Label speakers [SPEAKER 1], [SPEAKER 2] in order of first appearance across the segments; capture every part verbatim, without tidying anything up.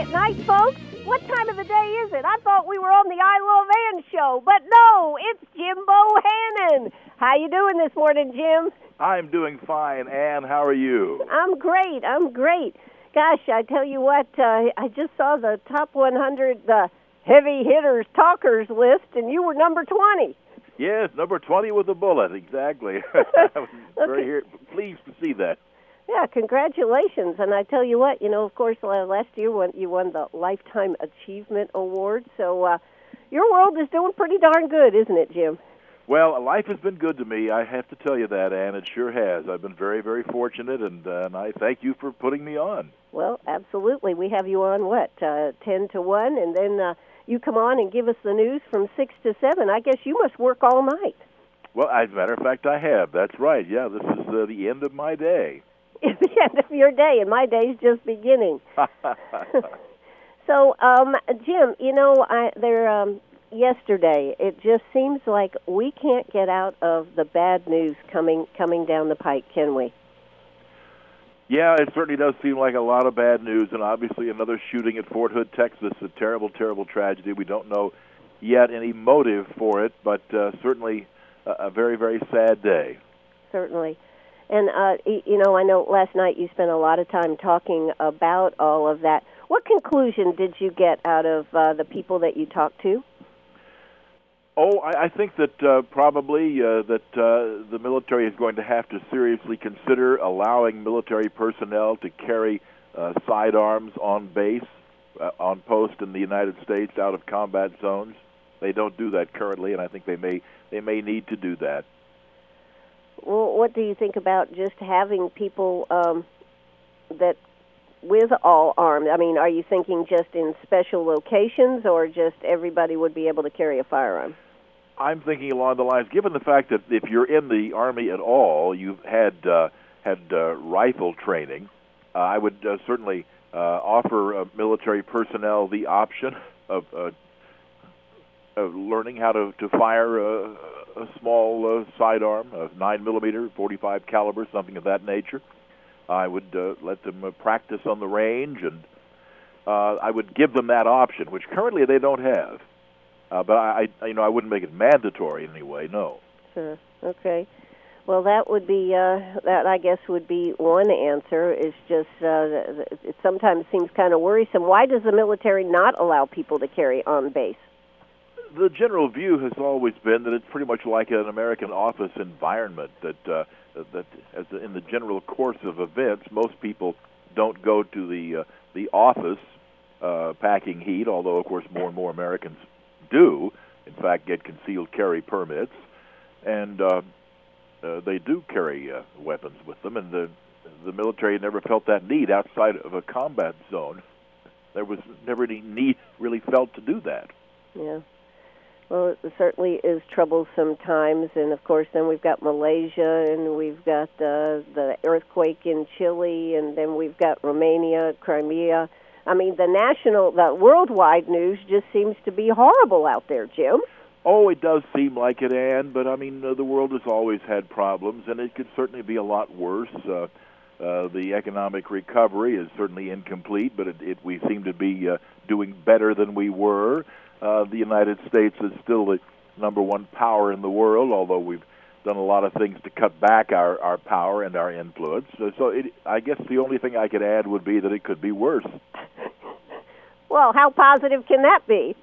[SPEAKER 1] at night, folks. What time of the day is it? I thought we were on the I Love Ann show, but no, it's Jimbo Hannon. How you doing this morning, Jim?
[SPEAKER 2] I'm doing fine, Ann. How are you?
[SPEAKER 1] I'm great. I'm great. Gosh, I tell you what, uh, I just saw the top one hundred uh, heavy hitters talkers list, and you were number twenty.
[SPEAKER 2] Yes, number twenty with a bullet, exactly. I was very
[SPEAKER 1] Okay.
[SPEAKER 2] here, pleased to see that.
[SPEAKER 1] Yeah, congratulations. And I tell you what, you know, of course, uh, last year when you won the Lifetime Achievement Award, so uh, your world is doing pretty darn good, isn't it, Jim?
[SPEAKER 2] Well, life has been good to me. I have to tell you that, Ann. It sure has. I've been very, very fortunate, and, uh, and I thank you for putting me on.
[SPEAKER 1] Well, absolutely. We have you on, what, uh, ten to one, and then uh, you come on and give us the news from six to seven. I guess you must work all night.
[SPEAKER 2] Well, as a matter of fact, I have. That's right. Yeah, this is uh, the end of my day.
[SPEAKER 1] It's the end of your day, and my day's just beginning. So, um, Jim, you know, I, there um, yesterday, it just seems like we can't get out of the bad news coming coming down the pike, can we?
[SPEAKER 2] Yeah, it certainly does seem like a lot of bad news, and obviously another shooting at Fort Hood, Texas, a terrible, terrible tragedy. We don't know yet any motive for it, but uh, certainly a, a very, very sad day.
[SPEAKER 1] Certainly. And, uh, you know, I know last night you spent a lot of time talking about all of that. What conclusion did you get out of uh, the people that you talked to?
[SPEAKER 2] Oh, I, I think that uh, probably uh, that uh, the military is going to have to seriously consider allowing military personnel to carry uh, sidearms on base, uh, on post in the United States, out of combat zones. They don't do that currently, and I think they may they may need to do that.
[SPEAKER 1] Well, what do you think about just having people um, that with all armed? I mean, are you thinking just in special locations, or just everybody would be able to carry a firearm?
[SPEAKER 2] I'm thinking along the lines, given the fact that if you're in the Army at all, you've had uh, had uh, rifle training, uh, I would uh, certainly uh, offer uh, military personnel the option of, uh, of learning how to, to fire a, a small uh, sidearm, a nine millimeter, forty-five caliber, something of that nature. I would uh, let them uh, practice on the range, and uh, I would give them that option, which currently they don't have. Uh, but I, I, you know, I wouldn't make it mandatory anyway. No.
[SPEAKER 1] Sure. Okay. Well, that would be uh, that. I guess would be one answer. Is just uh, it sometimes seems kind of worrisome. Why does the military not allow people to carry on base?
[SPEAKER 2] The general view has always been that it's pretty much like an American office environment. That uh, that as in the general course of events, most people don't go to the uh, the office uh, packing heat. Although, of course, more and more Americans do, in fact, get concealed carry permits, and uh, uh, they do carry uh, weapons with them, and the the military never felt that need outside of a combat zone. There was never any need really felt to do that.
[SPEAKER 1] Yeah. Well, it certainly is troublesome times, and of course then we've got Malaysia, and we've got uh, the earthquake in Chile, and then we've got Romania, Crimea. I mean, the national, the worldwide news just seems to be horrible out there, Jim.
[SPEAKER 2] Oh, it does seem like it, Ann, but I mean, uh, the world has always had problems, and it could certainly be a lot worse. Uh, uh, the economic recovery is certainly incomplete, but it, it, we seem to be uh, doing better than we were. Uh, the United States is still the number one power in the world, although we've done a lot of things to cut back our, our power and our influence. So, so it, I guess the only thing I could add would be that it could be worse.
[SPEAKER 1] Well, how positive can that be?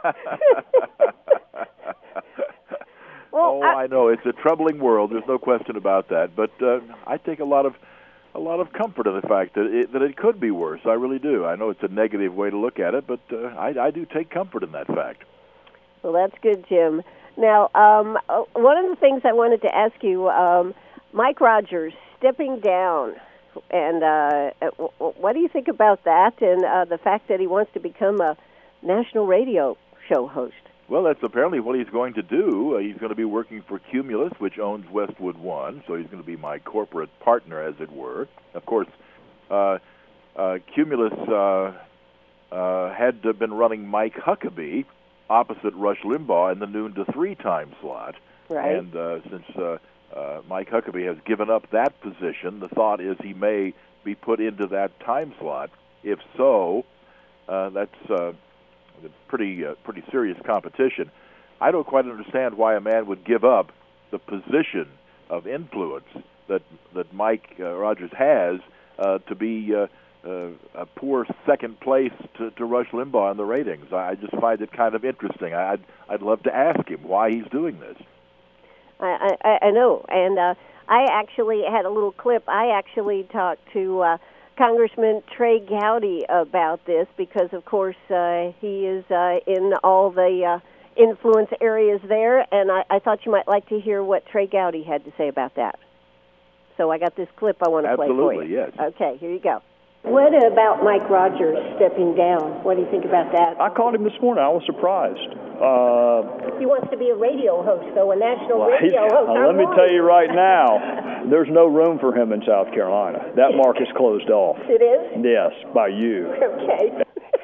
[SPEAKER 1] Well,
[SPEAKER 2] oh,
[SPEAKER 1] I,
[SPEAKER 2] I know it's a troubling world. There's no question about that. But uh, I take a lot of a lot of comfort in the fact that it, that it could be worse. I really do. I know it's a negative way to look at it, but uh, I, I do take comfort in that fact.
[SPEAKER 1] Well, that's good, Jim. Now, um, one of the things I wanted to ask you, um, Mike Rogers stepping down, and uh, what do you think about that, and uh, the fact that he wants to become a national radio show host?
[SPEAKER 2] Well, that's apparently what he's going to do. Uh, he's going to be working for Cumulus, which owns Westwood One, so he's going to be my corporate partner, as it were. Of course, uh, uh, Cumulus uh, uh, had been running Mike Huckabee opposite Rush Limbaugh in the noon to three time slot.
[SPEAKER 1] Right.
[SPEAKER 2] And uh, since uh, uh, Mike Huckabee has given up that position, the thought is he may be put into that time slot. If so, Uh, that's uh, pretty uh, pretty serious competition. I don't quite understand why a man would give up the position of influence that that Mike uh, Rogers has uh, to be uh, uh, a poor second place to, to Rush Limbaugh in the ratings. I just find it kind of interesting. I'd I'd love to ask him why he's doing this.
[SPEAKER 1] I I, I know, and uh, I actually had a little clip. I actually talked to uh, Congressman Trey Gowdy about this because, of course, uh, he is uh, in all the uh, influence areas there, and I, I thought you might like to hear what Trey Gowdy had to say about that. So I got this clip I want to play for you.
[SPEAKER 2] Absolutely, yes.
[SPEAKER 1] Okay, here you go. What about Mike Rogers stepping down? What do you think about that?
[SPEAKER 3] I called him this morning. I was surprised. Uh,
[SPEAKER 1] he wants to be a radio host, though, a national
[SPEAKER 3] well,
[SPEAKER 1] radio host.
[SPEAKER 3] Uh, let me tell you right now, there's no room for him in South Carolina. That market's closed off.
[SPEAKER 1] It is?
[SPEAKER 3] Yes, by you.
[SPEAKER 1] Okay.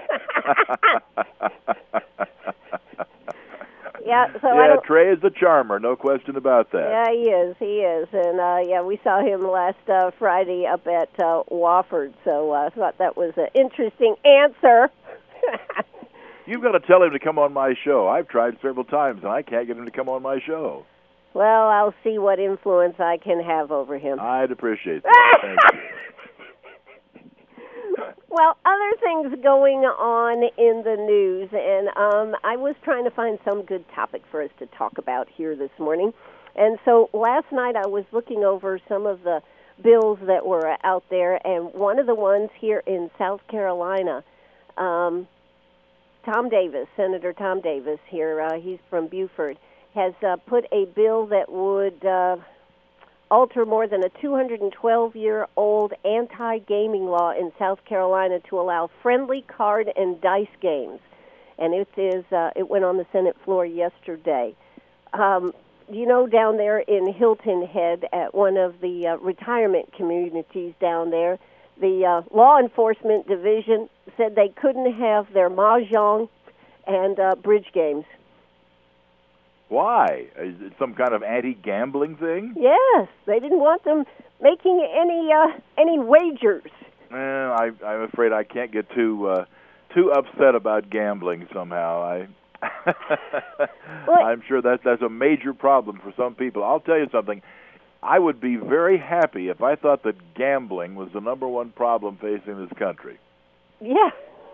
[SPEAKER 1] Yeah, so
[SPEAKER 2] yeah,
[SPEAKER 1] I don't,
[SPEAKER 2] Trey is the charmer, no question about that.
[SPEAKER 1] Yeah, he is, he is. And, uh, yeah, we saw him last uh, Friday up at uh, Wofford, so I uh, thought that was an interesting answer.
[SPEAKER 2] You've got to tell him to come on my show. I've tried several times, and I can't get him to come on my show.
[SPEAKER 1] Well, I'll see what influence I can have over him.
[SPEAKER 2] I'd appreciate that. Thank you.
[SPEAKER 1] Well, other things going on in the news, and um, I was trying to find some good topic for us to talk about here this morning. And so last night I was looking over some of the bills that were out there, and one of the ones here in South Carolina, um, Tom Davis, Senator Tom Davis here, uh, he's from Beaufort, has uh, put a bill that would uh, alter more than a two hundred twelve-year-old anti-gaming law in South Carolina to allow friendly card and dice games. And it is uh, it went on the Senate floor yesterday. Um, you know, down there in Hilton Head at one of the uh, retirement communities down there, the uh, law enforcement division said they couldn't have their mahjong and uh, bridge games.
[SPEAKER 2] Why? Is it some kind of anti-gambling thing?
[SPEAKER 1] Yes, they didn't want them making any uh, any wagers.
[SPEAKER 2] Eh, I, I'm afraid I can't get too uh, too upset about gambling somehow. I,
[SPEAKER 1] well,
[SPEAKER 2] I'm sure that that's a major problem for some people. I'll tell you something. I would be very happy if I thought that gambling was the number one problem facing this country.
[SPEAKER 1] Yeah.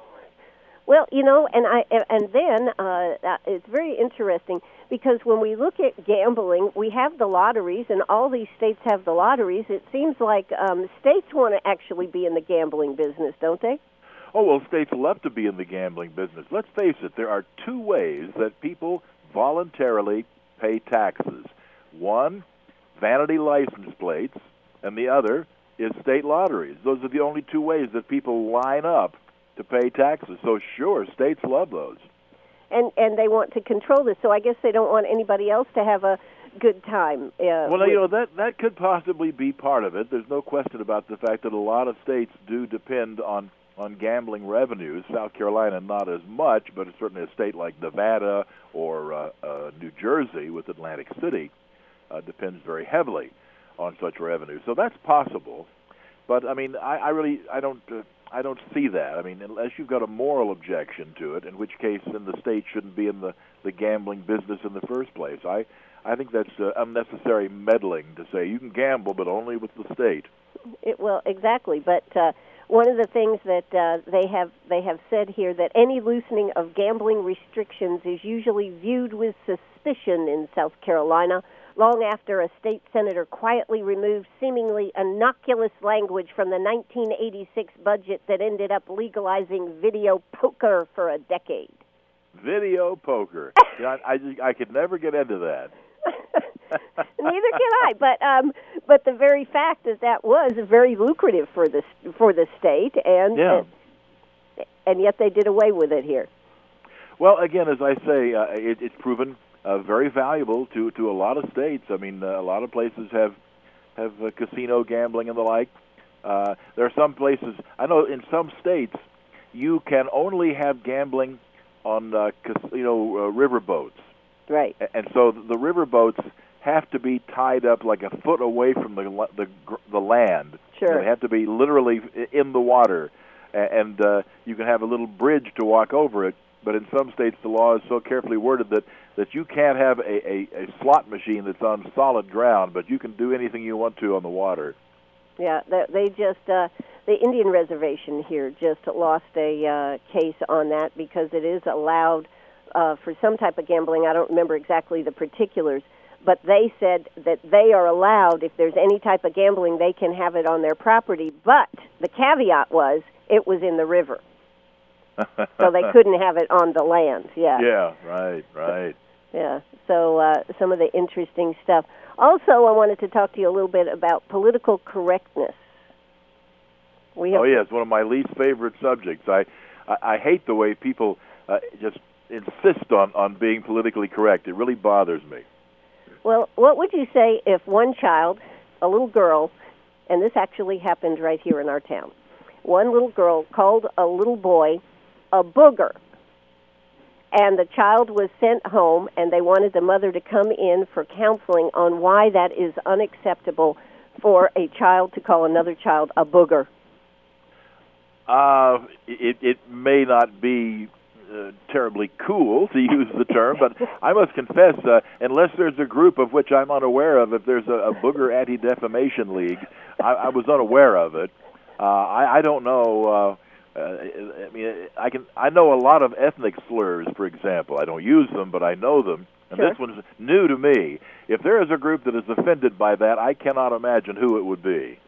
[SPEAKER 1] Well, you know, and I and then uh, it's very interesting because when we look at gambling, we have the lotteries, and all these states have the lotteries. It seems like um, states want to actually be in the gambling business, don't they?
[SPEAKER 2] Oh, well, states love to be in the gambling business. Let's face it, there are two ways that people voluntarily pay taxes. One, vanity license plates, and the other is state lotteries. Those are the only two ways that people line up to pay taxes. So sure, states love those.
[SPEAKER 1] And and they want to control this, so I guess they don't want anybody else to have a good time. Uh,
[SPEAKER 2] well,
[SPEAKER 1] with...
[SPEAKER 2] you know, that, that could possibly be part of it. There's no question about the fact that a lot of states do depend on, on gambling revenues. South Carolina not as much, but certainly a state like Nevada or uh, uh, New Jersey with Atlantic City uh, depends very heavily on such revenue. So that's possible. But, I mean, I, I really, I don't... Uh, I don't see that. I mean, unless you've got a moral objection to it, in which case then the state shouldn't be in the, the gambling business in the first place. I, I think that's uh, unnecessary meddling to say you can gamble, but only with the state.
[SPEAKER 1] It, well, exactly. But uh, one of the things that uh, they have they have said here that any loosening of gambling restrictions is usually viewed with suspicion in South Carolina, long after a state senator quietly removed seemingly innocuous language from the nineteen eighty-six budget that ended up legalizing video poker for a decade.
[SPEAKER 2] Video poker. You know, I, I, I could never get into that.
[SPEAKER 1] Neither can I. But um, but the very fact that that was very lucrative for the for the state, and
[SPEAKER 2] yeah.
[SPEAKER 1] uh, and yet they did away with it here.
[SPEAKER 2] Well, again, as I say, uh, it, it's proven Uh, very valuable to, to a lot of states. I mean, uh, a lot of places have have uh, casino gambling and the like. Uh, there are some places, I know in some states, you can only have gambling on uh, casino uh, riverboats.
[SPEAKER 1] Right.
[SPEAKER 2] And so the riverboats have to be tied up like a foot away from the the, the land.
[SPEAKER 1] Sure.
[SPEAKER 2] They have to be literally in the water. and uh, you can have a little bridge to walk over it. But in some states, the law is so carefully worded that, that you can't have a, a, a slot machine that's on solid ground, but you can do anything you want to on the water.
[SPEAKER 1] Yeah, they just, uh, the Indian reservation here just lost a uh, case on that because it is allowed uh, for some type of gambling. I don't remember exactly the particulars, but they said that they are allowed, if there's any type of gambling, they can have it on their property. But the caveat was it was in the river. So they couldn't have it on the land. Yeah.
[SPEAKER 2] Yeah, right, right.
[SPEAKER 1] Yeah, so uh, some of the interesting stuff. Also, I wanted to talk to you a little bit about political correctness. We have
[SPEAKER 2] oh, yes, one of my least favorite subjects. I, I, I hate the way people uh, just insist on, on being politically correct. It really bothers me.
[SPEAKER 1] Well, what would you say if one child, a little girl, and this actually happened right here in our town, one little girl called a little boy a booger, and the child was sent home, and they wanted the mother to come in for counseling on why that is unacceptable for a child to call another child a booger.
[SPEAKER 2] Uh, it, it may not be uh, terribly cool to use the term, but I must confess, uh, unless there's a group of which I'm unaware of, if there's a, a booger anti-defamation league, I, I was unaware of it. Uh, I, I don't know. Uh, uh, I mean, I can. I know a lot of ethnic slurs, for example. I don't use them, but I know them. And
[SPEAKER 1] Sure.
[SPEAKER 2] This one's new to me. If there is a group that is offended by that, I cannot imagine who it would be.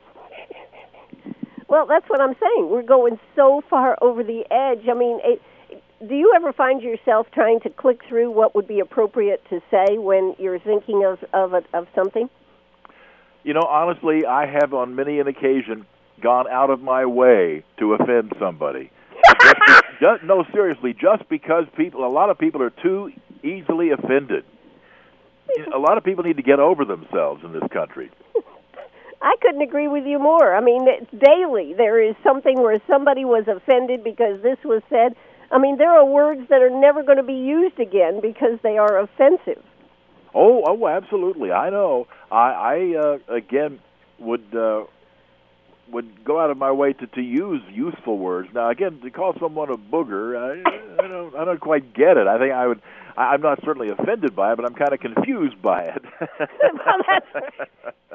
[SPEAKER 1] Well, that's what I'm saying. We're going so far over the edge. I mean, it, do you ever find yourself trying to click through what would be appropriate to say when you're thinking of of, a, of something?
[SPEAKER 2] You know, honestly, I have on many an occasion gone out of my way to offend somebody. just, just, no, seriously, just because people, a lot of people are too easily offended. A lot of people need to get over themselves in this country.
[SPEAKER 1] I couldn't agree with you more. I mean, it's daily there is something where somebody was offended because this was said. I mean, there are words that are never going to be used again because they are offensive.
[SPEAKER 2] Oh, oh, absolutely. I know. I, I uh, again, would uh, would go out of my way to, to use useful words. Now, again, to call someone a booger, I, I don't, I don't quite get it. I think I would. I, I'm not certainly offended by it, but I'm kind of confused by it.
[SPEAKER 1] Well, that's,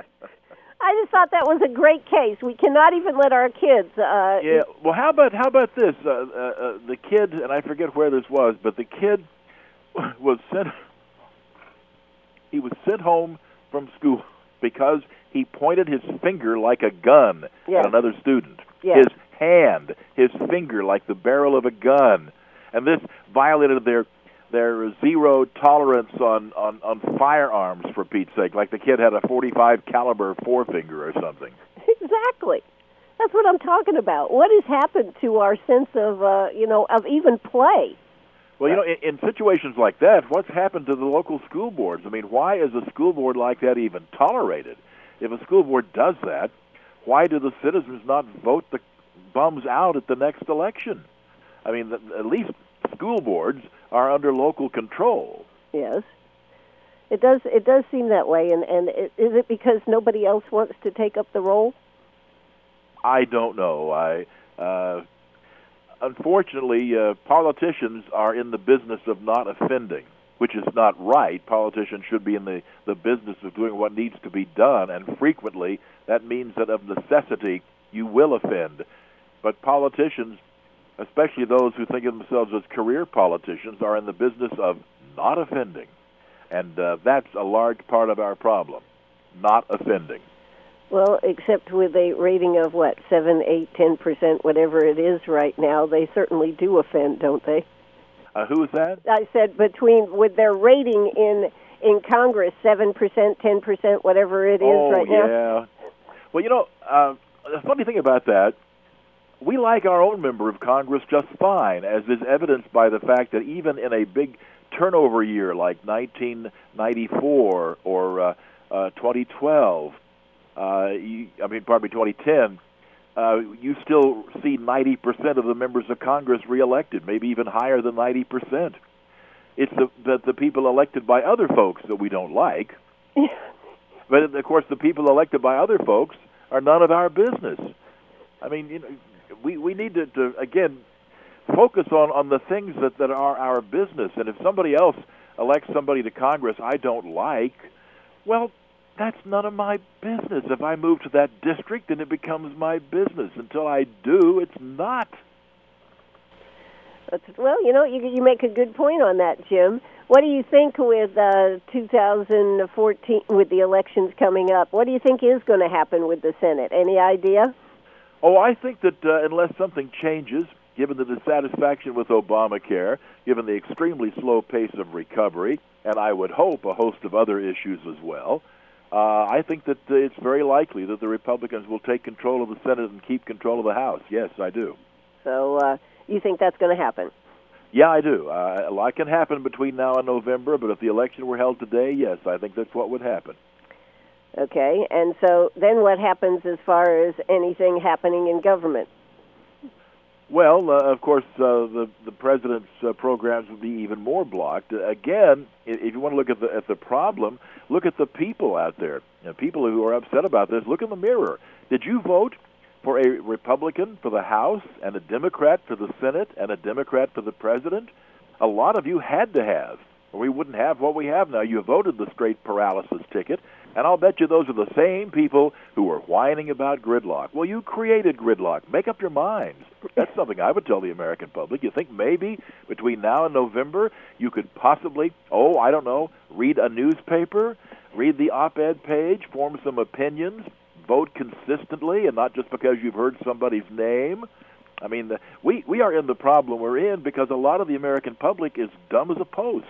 [SPEAKER 1] I just thought that was a great case. We cannot even let our kids. Uh,
[SPEAKER 2] yeah. Well, how about how about this? Uh, uh, uh, the kid, and I forget where this was, but the kid was sent. He was sent home from school because he pointed his finger like a gun
[SPEAKER 1] yes.
[SPEAKER 2] at another student.
[SPEAKER 1] Yes.
[SPEAKER 2] His hand, his finger like the barrel of a gun, and this violated their their zero tolerance on, on, on firearms, for Pete's sake. Like the kid had a forty-five caliber forefinger or something.
[SPEAKER 1] Exactly. That's what I'm talking about. What has happened to our sense of, uh, you know, of even play?
[SPEAKER 2] Well, you know, in, in situations like that, what's happened to the local school boards? I mean, why is a school board like that even tolerated? If a school board does that, why do the citizens not vote the bums out at the next election? I mean, the, at least school boards are under local control.
[SPEAKER 1] Yes. It does it does seem that way, and, and it, is it because nobody else wants to take up the role?
[SPEAKER 2] I don't know. I uh, unfortunately, uh, politicians are in the business of not offending, which is not right. Politicians should be in the, the business of doing what needs to be done, and frequently that means that of necessity you will offend. But politicians, especially those who think of themselves as career politicians, are in the business of not offending. And uh, that's a large part of our problem, not offending.
[SPEAKER 1] Well, except with a rating of, what, seven, eight, ten percent, whatever it is right now, they certainly do offend, don't they?
[SPEAKER 2] Uh, who is that?
[SPEAKER 1] I said between, with their rating in in Congress, seven percent, ten percent, whatever it is
[SPEAKER 2] oh,
[SPEAKER 1] right now.
[SPEAKER 2] Oh, yeah. Well, you know, uh, the funny thing about that, we like our own member of Congress just fine, as is evidenced by the fact that even in a big turnover year like nineteen ninety-four or uh, uh, twenty twelve, uh, you, I mean, pardon me, twenty ten, uh, you still see ninety percent of the members of Congress reelected, maybe even higher than ninety percent. It's the, the, the people elected by other folks that we don't like. But, of course, the people elected by other folks are none of our business. I mean, you know, we, we need to, to, again, focus on, on the things that, that are our business. And if somebody else elects somebody to Congress I don't like, well, that's none of my business. If I move to that district, then it becomes my business. Until I do, it's not.
[SPEAKER 1] Well, you know, you, you make a good point on that, Jim. What do you think with uh, two thousand fourteen, with the elections coming up? What do you think is going to happen with the Senate? Any idea?
[SPEAKER 2] Oh, I think that uh, unless something changes, given the dissatisfaction with Obamacare, given the extremely slow pace of recovery, and I would hope a host of other issues as well, uh, I think that uh, it's very likely that the Republicans will take control of the Senate and keep control of the House. Yes, I do.
[SPEAKER 1] So uh, you think that's going to happen?
[SPEAKER 2] Yeah, I do. Uh, a lot can happen between now and November, but if the election were held today, yes, I think that's what would happen.
[SPEAKER 1] Okay, and so then what happens as far as anything happening in government?
[SPEAKER 2] Well, uh, of course, uh, the the president's uh, programs would be even more blocked. Uh, again, if you want to look at the at the problem, look at the people out there. You know, people who are upset about this, look in the mirror. Did you vote for a Republican for the House and a Democrat for the Senate and a Democrat for the president? A lot of you had to have, or we wouldn't have what we have now. You voted the straight paralysis ticket, and I'll bet you those are the same people who were whining about gridlock. Well, you created gridlock. Make up your minds. That's something I would tell the American public. You think maybe between now and November you could possibly, oh, I don't know, read a newspaper, read the op-ed page, form some opinions, vote consistently, and not just because you've heard somebody's name? I mean, the, we, we are in the problem we're in because a lot of the American public is dumb as a post.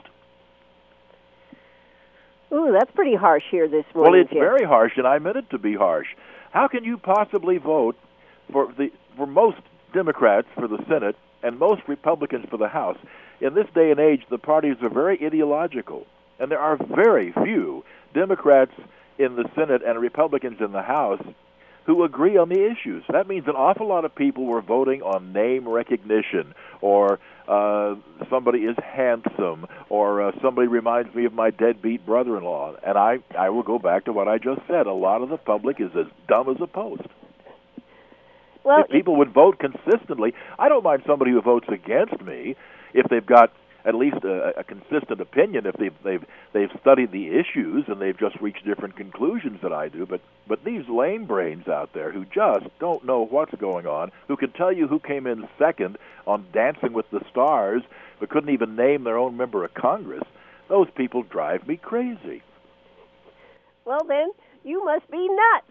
[SPEAKER 1] Ooh, that's pretty harsh here this morning.
[SPEAKER 2] Well, it's
[SPEAKER 1] Jim.
[SPEAKER 2] very harsh, and I meant it to be harsh. How can you possibly vote for the for most Democrats for the Senate and most Republicans for the House? In this day and age, the parties are very ideological, and there are very few Democrats in the Senate and Republicans in the House who agree on the issues. That means an awful lot of people were voting on name recognition, or uh, somebody is handsome, or uh, somebody reminds me of my deadbeat brother-in-law. And I, I will go back to what I just said. A lot of the public is as dumb as a post.
[SPEAKER 1] Well,
[SPEAKER 2] if people would vote consistently, I don't mind somebody who votes against me if they've got at least a, a consistent opinion, if they've they've they've studied the issues and they've just reached different conclusions than I do. But but these lame brains out there who just don't know what's going on, who can tell you who came in second on Dancing with the Stars, but couldn't even name their own member of Congress, those people drive me crazy.
[SPEAKER 1] Well, then you must be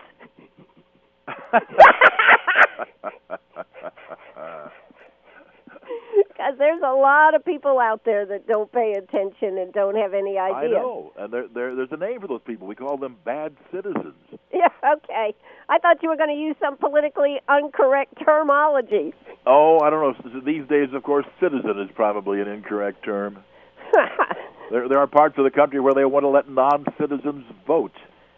[SPEAKER 1] nuts. Because there's a lot of people out there that don't pay attention and don't have any idea.
[SPEAKER 2] I know, and there, there, there's a name for those people. We call them bad citizens.
[SPEAKER 1] Yeah, okay. I thought you were going to use some politically incorrect terminology.
[SPEAKER 2] Oh, I don't know. These days, of course, citizen is probably an incorrect term. there, there are parts of the country where they want to let non-citizens vote.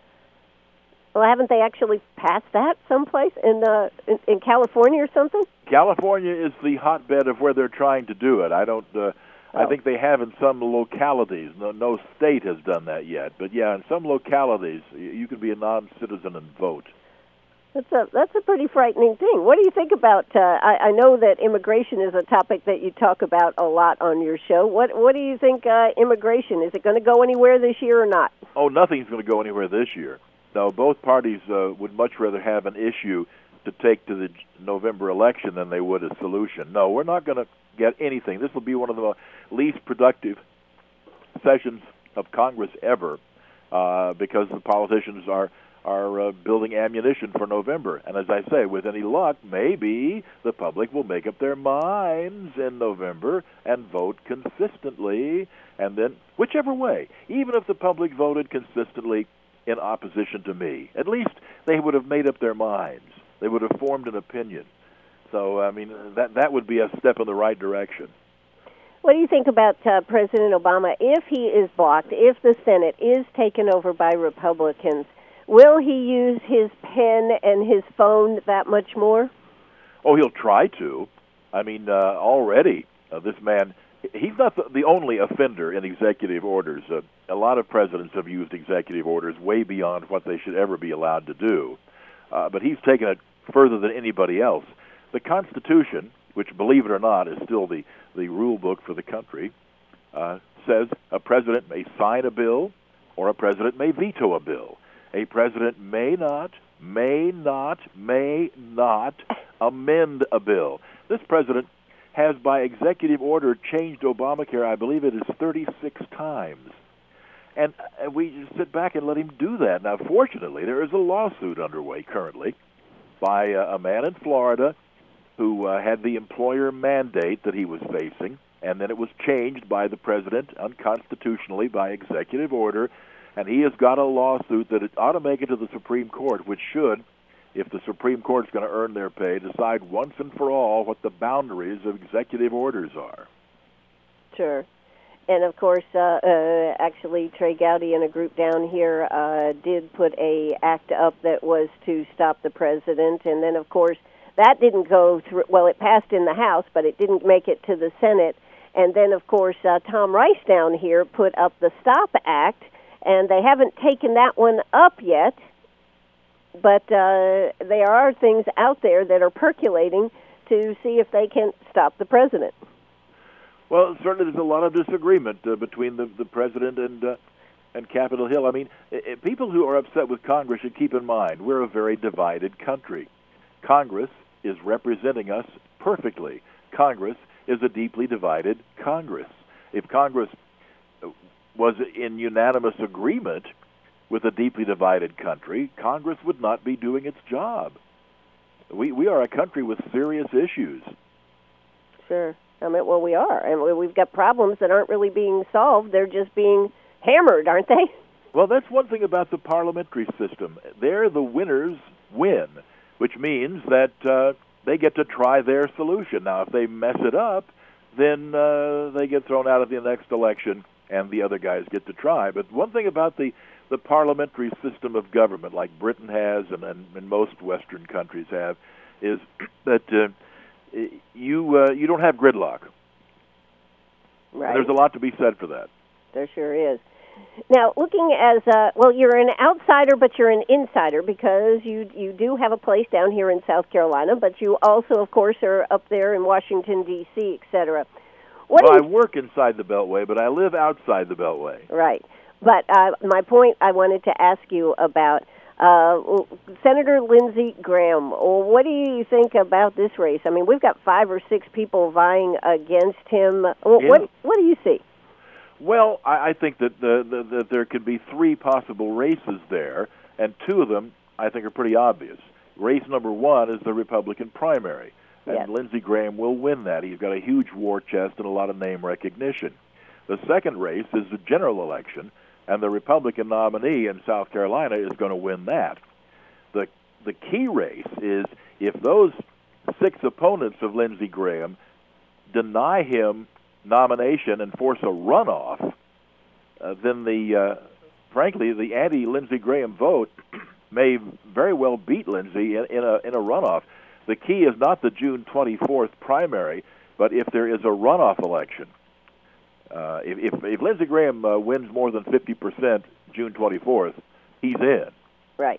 [SPEAKER 1] Well, haven't they actually passed that someplace in, uh, in in California or something?
[SPEAKER 2] California is the hotbed of where they're trying to do it. I don't. Uh, oh. I think they have in some localities. No, no state has done that yet. But yeah, in some localities, you can be a non-citizen and vote.
[SPEAKER 1] That's a that's a pretty frightening thing. What do you think about? Uh, I, I know that immigration is a topic that you talk about a lot on your show. What what do you think? Uh, immigration, is it going to go anywhere this year or not?
[SPEAKER 2] Oh, nothing's going to go anywhere this year. No, both parties uh, would much rather have an issue to take to the November election than they would a solution. No, we're not going to get anything. This will be one of the least productive sessions of Congress ever uh, because the politicians are are uh, building ammunition for November. And as I say, with any luck, maybe the public will make up their minds in November and vote consistently. And then, whichever way, even if the public voted consistently in opposition to me, at least they would have made up their minds. They would have formed an opinion. So, I mean, that that would be a step in the right direction.
[SPEAKER 1] What do you think about uh, President Obama? If he is blocked, if the Senate is taken over by Republicans, will he use his pen and his phone that much more?
[SPEAKER 2] Oh, he'll try to. I mean, uh, already uh, this man, he's not the, the only offender in executive orders. Uh, a lot of presidents have used executive orders way beyond what they should ever be allowed to do. Uh, but he's taken it further than anybody else. The Constitution, which, believe it or not, is still the, the rule book for the country, uh, says a president may sign a bill or a president may veto a bill. A president may not, may not, may not amend a bill. This president has, by executive order, changed Obamacare, I believe it is thirty-six times. And uh, we just sit back and let him do that. Now, fortunately, there is a lawsuit underway currently by uh, a man in Florida who uh, had the employer mandate that he was facing, and then it was changed by the president unconstitutionally by executive order, and he has got a lawsuit that it ought to make it to the Supreme Court, which should, if the Supreme Court is going to earn their pay, decide once and for all what the boundaries of executive orders are.
[SPEAKER 1] Sure. And, of course, uh, uh, actually, Trey Gowdy and a group down here uh, did put a act up that was to stop the president. And then, of course, that didn't go through. Well, it passed in the House, but it didn't make it to the Senate. And then, of course, uh, Tom Rice down here put up the STOP Act, and they haven't taken that one up yet. But uh, there are things out there that are percolating to see if they can stop the president.
[SPEAKER 2] Well, certainly there's a lot of disagreement uh, between the, the president and uh, and Capitol Hill. I mean, I- people who are upset with Congress should keep in mind we're a very divided country. Congress is representing us perfectly. Congress is a deeply divided Congress. If Congress was in unanimous agreement with a deeply divided country, Congress would not be doing its job. We we are a country with serious issues.
[SPEAKER 1] Sure. I mean, well, we are. And we've got problems that aren't really being solved. They're just being hammered, aren't they?
[SPEAKER 2] Well, that's one thing about the parliamentary system. There, the winners win, which means that uh, they get to try their solution. Now, if they mess it up, then uh, they get thrown out of the next election, and the other guys get to try. But one thing about the, the parliamentary system of government, like Britain has and, and, and most Western countries have, is that uh, you uh, you don't have gridlock.
[SPEAKER 1] Right.
[SPEAKER 2] There's a lot to be said for that.
[SPEAKER 1] There sure is. Now, looking as, uh, well, you're an outsider, but you're an insider because you you do have a place down here in South Carolina, but you also, of course, are up there in Washington, D C, et cetera. What
[SPEAKER 2] well,
[SPEAKER 1] you...
[SPEAKER 2] I work inside the Beltway, but I live outside the Beltway.
[SPEAKER 1] Right. But uh, my point I wanted to ask you about, uh, Senator Lindsey Graham, what do you think about this race? I mean, we've got five or six people vying against him. What
[SPEAKER 2] yeah.
[SPEAKER 1] what, what do you see?
[SPEAKER 2] Well, I, I think that the, the, the, there could be three possible races there, and two of them I think are pretty obvious. Race number one is the Republican primary, and
[SPEAKER 1] yes.
[SPEAKER 2] Lindsey Graham will win that. He's got a huge war chest and a lot of name recognition. The second race is the general election, and the Republican nominee in South Carolina is going to win that. The the key race is if those six opponents of Lindsey Graham deny him nomination and force a runoff, uh, then the uh, frankly the anti-Lindsey Graham vote may very well beat Lindsey in, in a in a runoff. The key is not the June twenty-fourth primary, but if there is a runoff election. Uh, if, if if Lindsey Graham uh, wins more than fifty percent June twenty-fourth, he's in.
[SPEAKER 1] Right.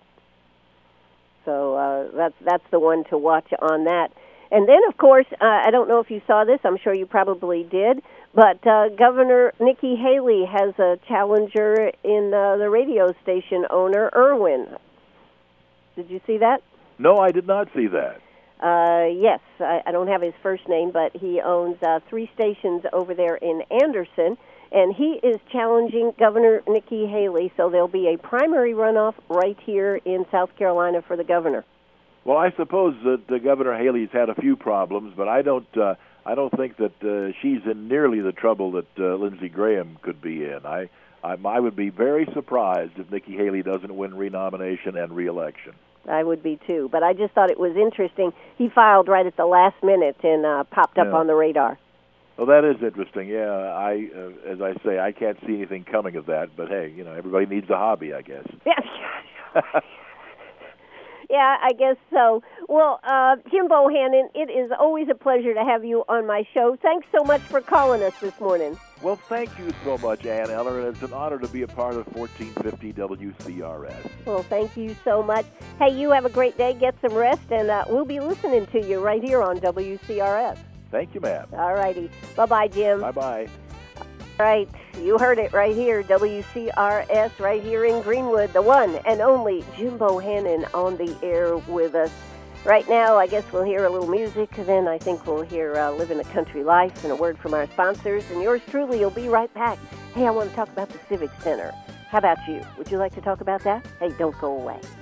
[SPEAKER 1] So uh, that's that's the one to watch on that. And then, of course, uh, I don't know if you saw this. I'm sure you probably did. But uh, Governor Nikki Haley has a challenger in uh, the radio station owner, Irwin. Did you see that?
[SPEAKER 2] No, I did not see that.
[SPEAKER 1] Uh, yes, I, I don't have his first name, but he owns uh, three stations over there in Anderson, and he is challenging Governor Nikki Haley, so there'll be a primary runoff right here in South Carolina for the governor.
[SPEAKER 2] Well, I suppose that uh, Governor Haley's had a few problems, but I don't uh, I don't think that uh, she's in nearly the trouble that uh, Lindsey Graham could be in. I, I I would be very surprised if Nikki Haley doesn't win renomination and re-election.
[SPEAKER 1] I would be, too. But I just thought it was interesting. He filed right at the last minute and uh, popped up
[SPEAKER 2] yeah.
[SPEAKER 1] on the radar.
[SPEAKER 2] Well, that is interesting. Yeah, I, uh, as I say, I can't see anything coming of that. But, hey, you know, everybody needs a hobby, I guess.
[SPEAKER 1] Yeah. Yeah, I guess so. Well, uh, Jim Bohannon, it is always a pleasure to have you on my show. Thanks so much for calling us this morning.
[SPEAKER 2] Well, thank you so much, Ann Eller, and it's an honor to be a part of fourteen fifty W C R S.
[SPEAKER 1] Well, thank you so much. Hey, you have a great day. Get some rest, and uh, we'll be listening to you right here on W C R S.
[SPEAKER 2] Thank you, ma'am.
[SPEAKER 1] All righty. Bye-bye, Jim.
[SPEAKER 2] Bye-bye.
[SPEAKER 1] All right. You heard it right here, W C R S, right here in Greenwood. The one and only Jim Bohannon on the air with us. Right now, I guess we'll hear a little music, and then I think we'll hear uh, Living a Country Life and a word from our sponsors. And yours truly will be right back. Hey, I want to talk about the Civic Center. How about you? Would you like to talk about that? Hey, don't go away.